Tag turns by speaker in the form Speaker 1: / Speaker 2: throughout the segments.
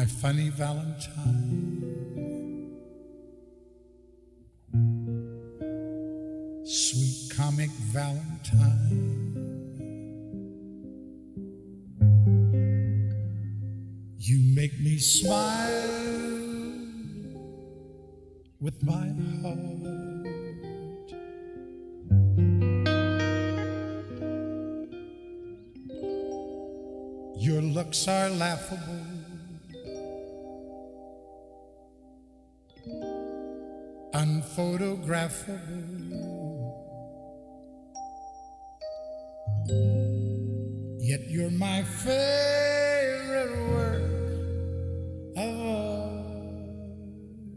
Speaker 1: my funny Valentine, sweet comic Valentine. You make me smile with my heart. Your looks are laughable, unphotographable. Yet you're my favorite work of art.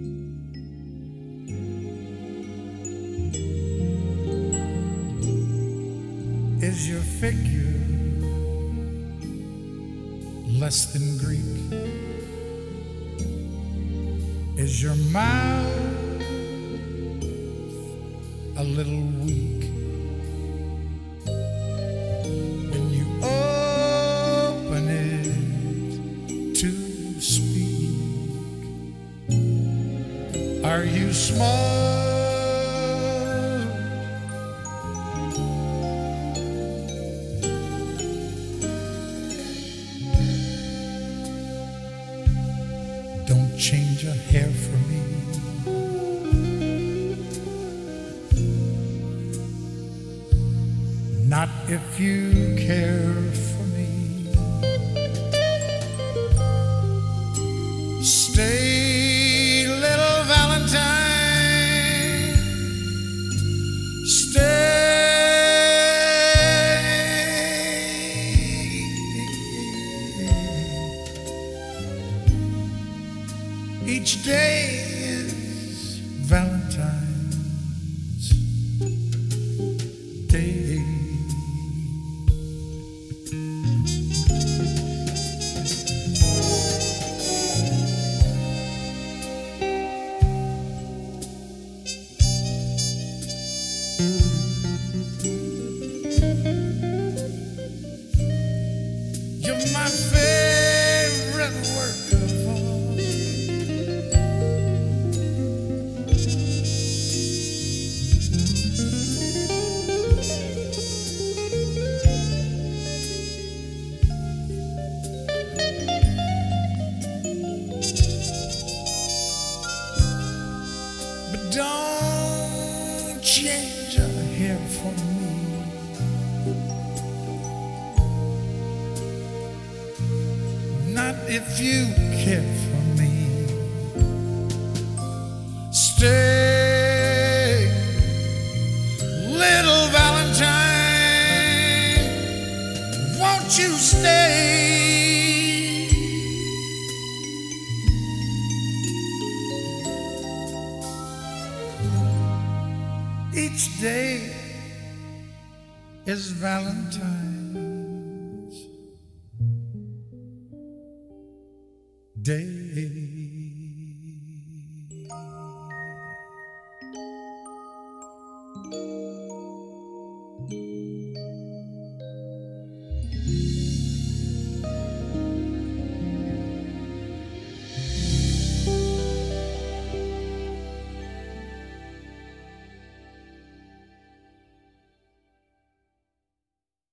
Speaker 1: Is your figure less than Greek? Is your mouth a little weak? When you open it to speak, are you smart? Don't change a hair for me. Not if you care for me. Stay, little Valentine. Stay. Each day is Valentine's Day. You're my favorite work of art. But don't change a hair for me. Not if you care for me. Stay, little Valentine. Won't you stay? Each day is Valentine's Day.